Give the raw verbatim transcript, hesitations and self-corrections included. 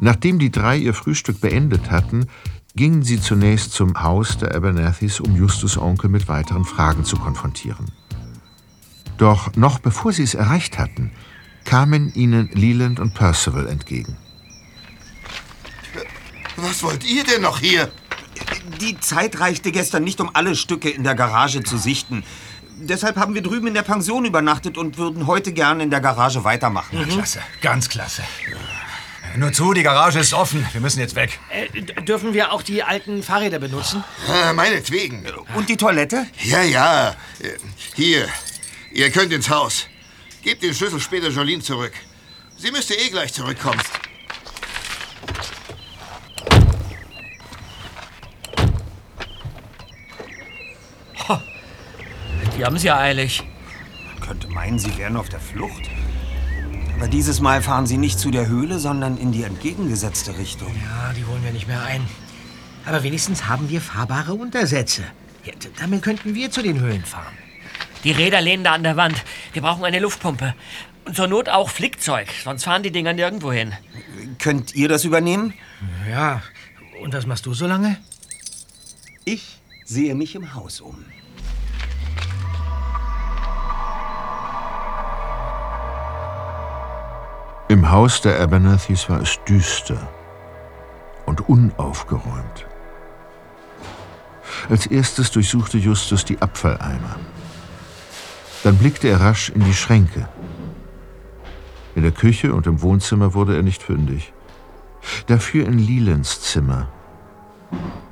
Nachdem die drei ihr Frühstück beendet hatten, gingen sie zunächst zum Haus der Abernethys, um Justus' Onkel mit weiteren Fragen zu konfrontieren. Doch noch bevor sie es erreicht hatten, kamen ihnen Leland und Percival entgegen. Was wollt ihr denn noch hier? Die Zeit reichte gestern nicht, um alle Stücke in der Garage zu sichten. Deshalb haben wir drüben in der Pension übernachtet und würden heute gerne in der Garage weitermachen. Mhm. Klasse, ganz klasse. Nur zu, die Garage ist offen. Wir müssen jetzt weg. Äh, dürfen wir auch die alten Fahrräder benutzen? Ah, meinetwegen. Und die Toilette? Ja, ja. Hier, ihr könnt ins Haus. Gebt den Schlüssel später Jolene zurück. Sie müsste eh gleich zurückkommen. Die haben es ja eilig. Man könnte meinen, sie wären auf der Flucht. Aber dieses Mal fahren sie nicht zu der Höhle, sondern in die entgegengesetzte Richtung. Ja, die holen wir nicht mehr ein. Aber wenigstens haben wir fahrbare Untersätze. Ja, damit könnten wir zu den Höhlen fahren. Die Räder lehnen da an der Wand. Wir brauchen eine Luftpumpe. Und zur Not auch Flickzeug, sonst fahren die Dinger nirgendwo hin. Könnt ihr das übernehmen? Ja, und was machst du so lange? Ich sehe mich im Haus um. Im Haus der Abernethys war es düster und unaufgeräumt. Als erstes durchsuchte Justus die Abfalleimer. Dann blickte er rasch in die Schränke. In der Küche und im Wohnzimmer wurde er nicht fündig. Dafür in Lelands Zimmer.